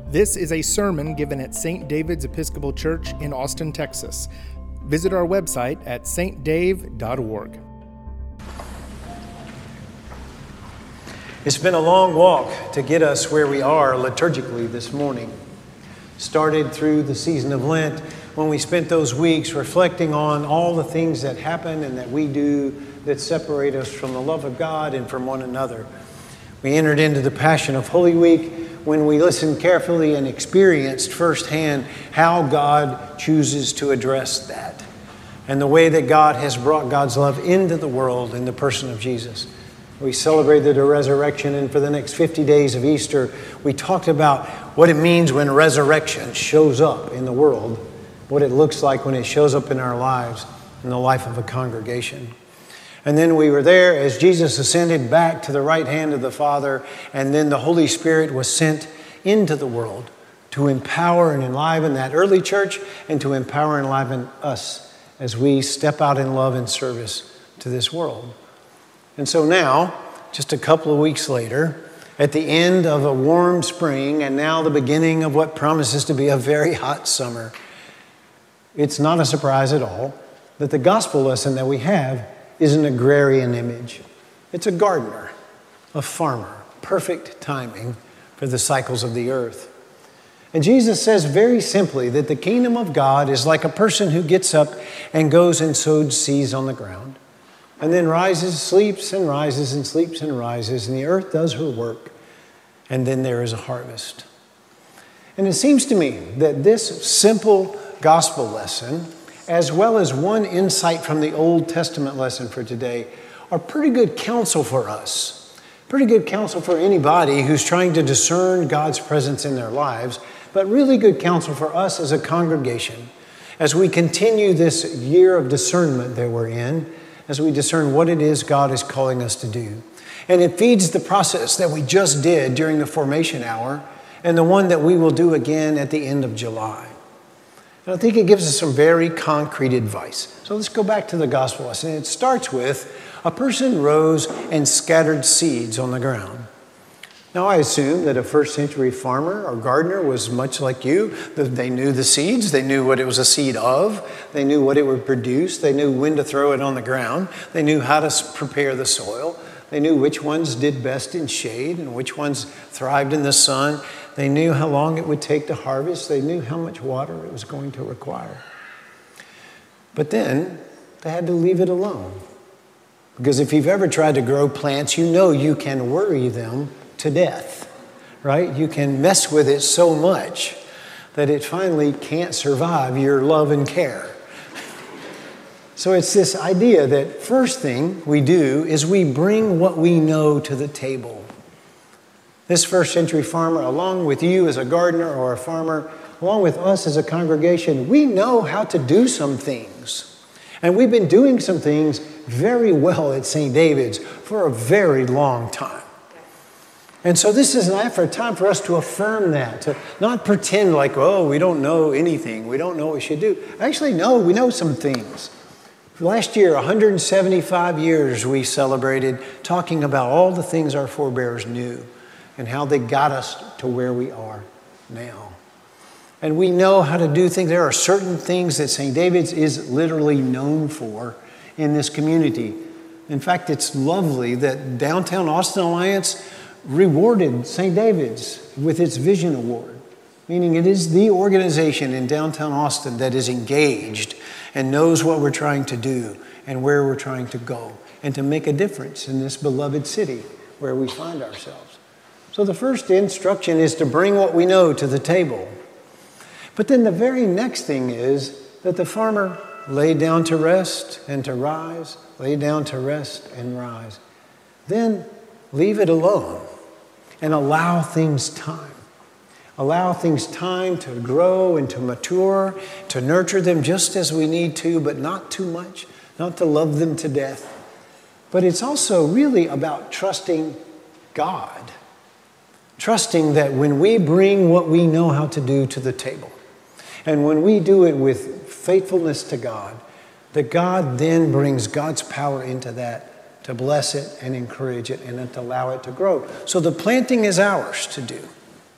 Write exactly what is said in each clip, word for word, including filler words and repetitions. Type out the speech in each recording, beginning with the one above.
This is a sermon given at Saint David's Episcopal Church in Austin, Texas. Visit our website at s t dave dot org. It's been a long walk to get us where we are liturgically this morning. Started through the season of Lent when we spent those weeks reflecting on all the things that happen and that we do that separate us from the love of God and from one another. We entered into the Passion of Holy Week when we listened carefully and experienced firsthand how God chooses to address that and the way that God has brought God's love into the world in the person of Jesus. We celebrated the resurrection, and for the next fifty days of Easter, we talked about what it means when resurrection shows up in the world, what it looks like when it shows up in our lives, in the life of a congregation. And then we were there as Jesus ascended back to the right hand of the Father, and then the Holy Spirit was sent into the world to empower and enliven that early church and to empower and enliven us as we step out in love and service to this world. And so now, just a couple of weeks later, at the end of a warm spring and now the beginning of what promises to be a very hot summer, it's not a surprise at all that the gospel lesson that we have is an agrarian image. It's a gardener, a farmer, perfect timing for the cycles of the earth. And Jesus says very simply that the kingdom of God is like a person who gets up and goes and sows seeds on the ground, and then rises, sleeps, and rises, and sleeps, and rises, and the earth does her work, and then there is a harvest. And it seems to me that this simple gospel lesson, as well as one insight from the Old Testament lesson for today, are pretty good counsel for us. Pretty good counsel for anybody who's trying to discern God's presence in their lives, but really good counsel for us as a congregation as we continue this year of discernment that we're in, as we discern what it is God is calling us to do. And it feeds the process that we just did during the formation hour and the one that we will do again at the end of July. And I think it gives us some very concrete advice. So let's go back to the gospel lesson. It starts with a person rose and scattered seeds on the ground. Now, I assume that a first century farmer or gardener was much like you. They knew the seeds. They knew what it was a seed of. They knew what it would produce. They knew when to throw it on the ground. They knew how to prepare the soil. They knew which ones did best in shade and which ones thrived in the sun. They knew how long it would take to harvest. They knew how much water it was going to require. But then they had to leave it alone. Because if you've ever tried to grow plants, you know you can worry them to death, right? You can mess with it so much that it finally can't survive your love and care. So it's this idea that first thing we do is we bring what we know to the table. This first century farmer, along with you as a gardener or a farmer, along with us as a congregation, we know how to do some things. And we've been doing some things very well at Saint David's for a very long time. And so this is an effort, time for us to affirm that, to not pretend like, oh, we don't know anything, we don't know what we should do. Actually, no, we know some things. Last year, one hundred seventy-five years we celebrated talking about all the things our forebears knew and how they got us to where we are now. And we know how to do things. There are certain things that Saint David's is literally known for in this community. In fact, it's lovely that Downtown Austin Alliance rewarded Saint David's with its Vision Award, meaning it is the organization in downtown Austin that is engaged and knows what we're trying to do and where we're trying to go and to make a difference in this beloved city where we find ourselves. So the first instruction is to bring what we know to the table. But then the very next thing is that the farmer lay down to rest and to rise, lay down to rest and rise. Then leave it alone and allow things time. Allow things time to grow and to mature, to nurture them just as we need to, but not too much, not to love them to death. But it's also really about trusting God. Trusting that when we bring what we know how to do to the table, and when we do it with faithfulness to God, that God then brings God's power into that to bless it and encourage it and to allow it to grow. So the planting is ours to do.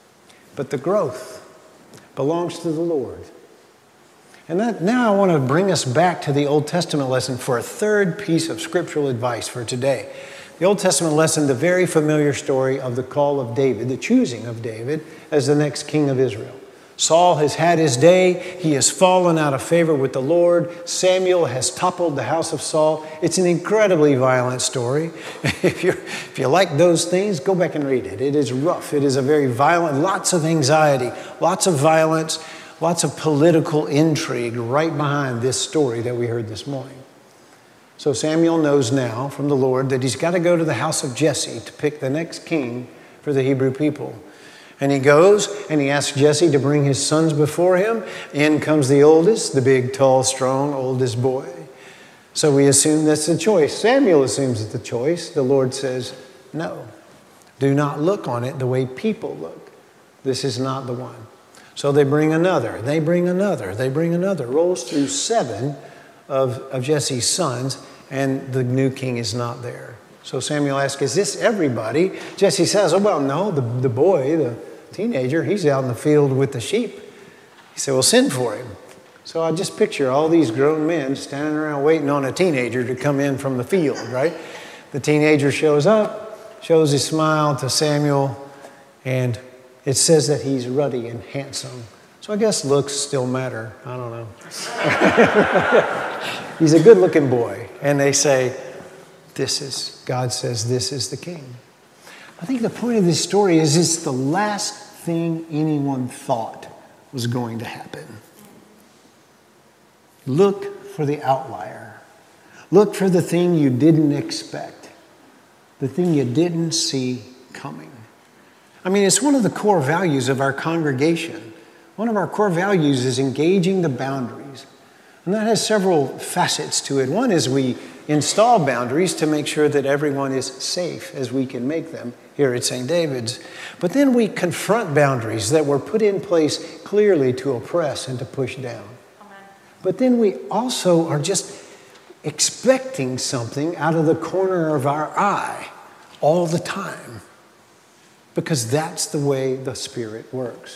but the growth belongs to the Lord. And that, now I want to bring us back to the Old Testament lesson for a third piece of scriptural advice for today. The Old Testament lesson, the very familiar story of the call of David, the choosing of David as the next king of Israel. Saul has had his day. He has fallen out of favor with the Lord. Samuel has toppled the house of Saul. It's an incredibly violent story. If you're, if you like those things, go back and read it. It is rough. It is a very violent, lots of anxiety, lots of violence, lots of political intrigue right behind this story that we heard this morning. So Samuel knows now from the Lord that he's got to go to the house of Jesse to pick the next king for the Hebrew people. And he goes and he asks Jesse to bring his sons before him. In comes the oldest, the big, tall, strong, oldest boy. So we assume that's the choice. Samuel assumes it's the choice. The Lord says, no, do not look on it the way people look. This is not the one. So they bring another, they bring another, they bring another. Rolls through seven of, of Jesse's sons, and the new king is not there. So Samuel asks, is this everybody? Jesse says, oh, well, no, the, the boy, the teenager, he's out in the field with the sheep. He said, well, send for him. So I just picture all these grown men standing around waiting on a teenager to come in from the field, right? The teenager shows up, shows his smile to Samuel, and it says that he's ruddy and handsome. So I guess looks still matter. I don't know. He's a good-looking boy. And they say, this is, God says, this is the king. I think the point of this story is it's the last thing anyone thought was going to happen. Look for the outlier. Look for the thing you didn't expect, the thing you didn't see coming. I mean, it's one of the core values of our congregation. One of our core values is engaging the boundaries. And that has several facets to it. One is we install boundaries to make sure that everyone is safe as we can make them here at Saint David's. But then we confront boundaries that were put in place clearly to oppress and to push down. Amen. But then we also are just expecting something out of the corner of our eye all the time, because that's the way the Spirit works.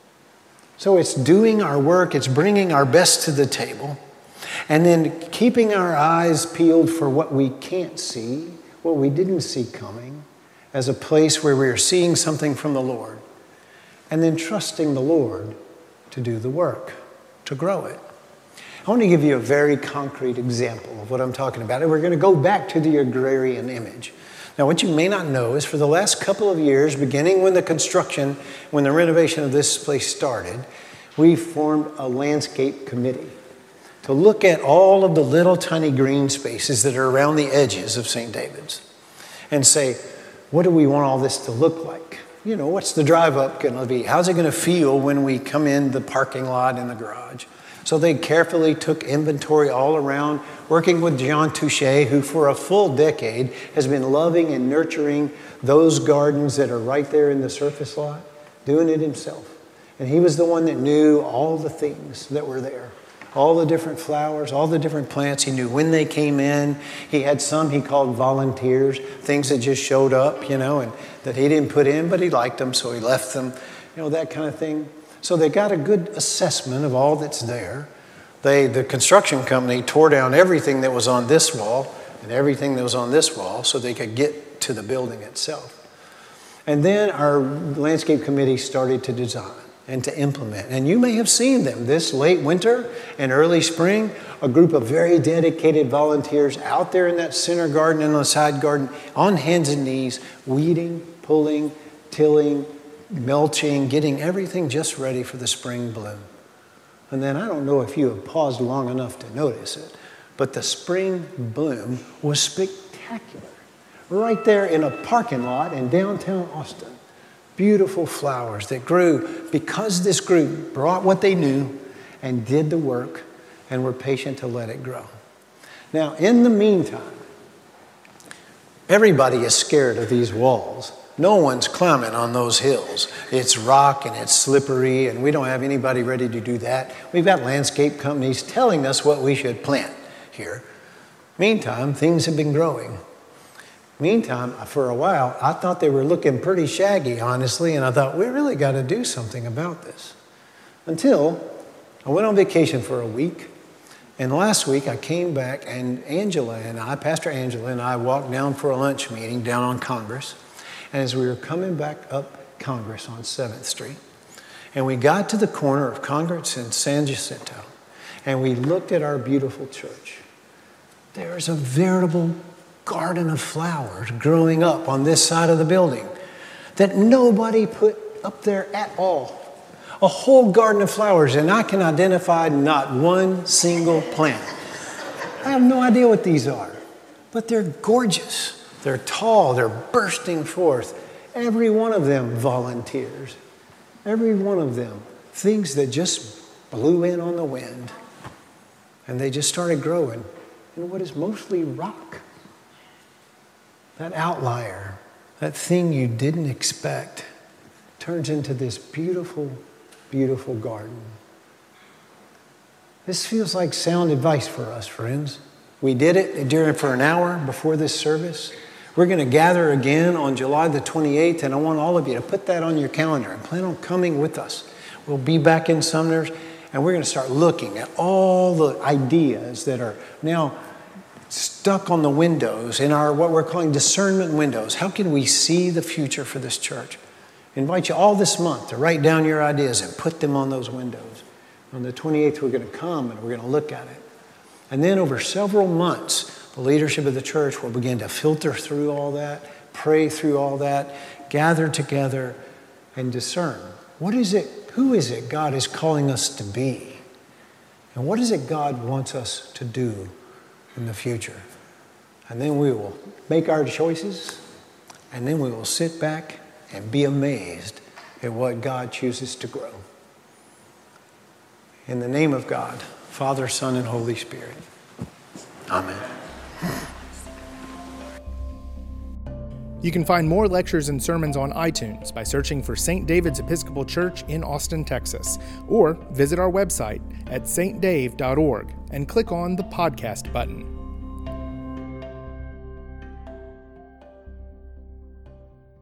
So it's doing our work, it's bringing our best to the table, and then keeping our eyes peeled for what we can't see, what we didn't see coming, as a place where we are seeing something from the Lord, and then trusting the Lord to do the work, to grow it. I want to give you a very concrete example of what I'm talking about, and we're going to go back to the agrarian image. Now, what you may not know is for the last couple of years, beginning when the construction, when the renovation of this place started, we formed a landscape committee to look at all of the little tiny green spaces that are around the edges of Saint David's and say, what do we want all this to look like? You know, what's the drive up going to be? How's it going to feel when we come in the parking lot and the garage? So they carefully took inventory all around, working with John Touche, who for a full decade has been loving and nurturing those gardens that are right there in the surface lot, doing it himself. And he was the one that knew all the things that were there, all the different flowers, all the different plants. He knew when they came in. He had some he called volunteers, things that just showed up, you know, and that he didn't put in, but he liked them, so he left them, you know, that kind of thing. So they got a good assessment of all that's there. They, the construction company tore down everything that was on this wall and everything that was on this wall so they could get to the building itself. And then our landscape committee started to design and to implement. And you may have seen them this late winter and early spring, a group of very dedicated volunteers out there in that center garden and the side garden on hands and knees, weeding, pulling, tilling, mulching, getting everything just ready for the spring bloom. And then I don't know if you have paused long enough to notice it, but the spring bloom was spectacular. Right there in a parking lot in downtown Austin. Beautiful flowers that grew because this group brought what they knew and did the work and were patient to let it grow. Now, in the meantime, everybody is scared of these walls. No one's climbing on those hills. It's rock and it's slippery, and we don't have anybody ready to do that. We've got landscape companies telling us what we should plant here. Meantime, things have been growing. Meantime, for a while, I thought they were looking pretty shaggy, honestly, and I thought, we really got to do something about this. Until I went on vacation for a week, and last week I came back, and Angela and I, Pastor Angela and I, walked down for a lunch meeting down on Congress, and as we were coming back up Congress on seventh Street, and we got to the corner of Congress and San Jacinto, and we looked at our beautiful church. There's a veritable garden of flowers growing up on this side of the building that nobody put up there at all. A whole garden of flowers, and I can identify not one single plant. I have no idea what these are, but they're gorgeous. They're tall, they're bursting forth. Every one of them volunteers. Every one of them. Things that just blew in on the wind, and they just started growing in what is mostly rock. That outlier, that thing you didn't expect, turns into this beautiful, beautiful garden. This feels like sound advice for us, friends. We did it during for an hour before this service. We're going to gather again on July the twenty-eighth, and I want all of you to put that on your calendar and plan on coming with us. We'll be back in Sumner's, and we're going to start looking at all the ideas that are now stuck on the windows in our what we're calling discernment windows. How can we see the future for this church? I invite you all this month to write down your ideas and put them on those windows. On the twenty-eighth, we're going to come and we're going to look at it. And then over several months, the leadership of the church will begin to filter through all that, pray through all that, gather together and discern. What is it, who is it God is calling us to be? And what is it God wants us to do in the future? And then we will make our choices, and then we will sit back and be amazed at what God chooses to grow. In the name of God, Father, Son, and Holy Spirit. Amen. You can find more lectures and sermons on iTunes by searching for Saint David's Episcopal Church in Austin, Texas, or visit our website at s t dave dot org and click on the podcast button.